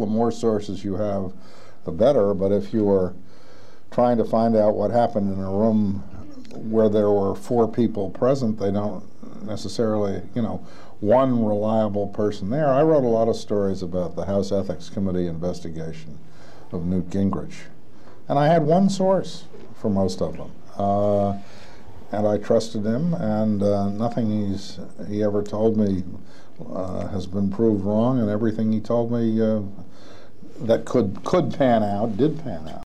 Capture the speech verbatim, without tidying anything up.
The more sources you have, the better, but if you are trying to find out what happened in a room where there were four people present, they don't necessarily, you know, one reliable person there. I wrote a lot of stories about the House Ethics Committee investigation of Newt Gingrich, and I had one source for most of them, uh, and I trusted him, and uh, nothing he's he ever told me uh, has been proved wrong, and everything he told me uh, that could could pan out did pan out.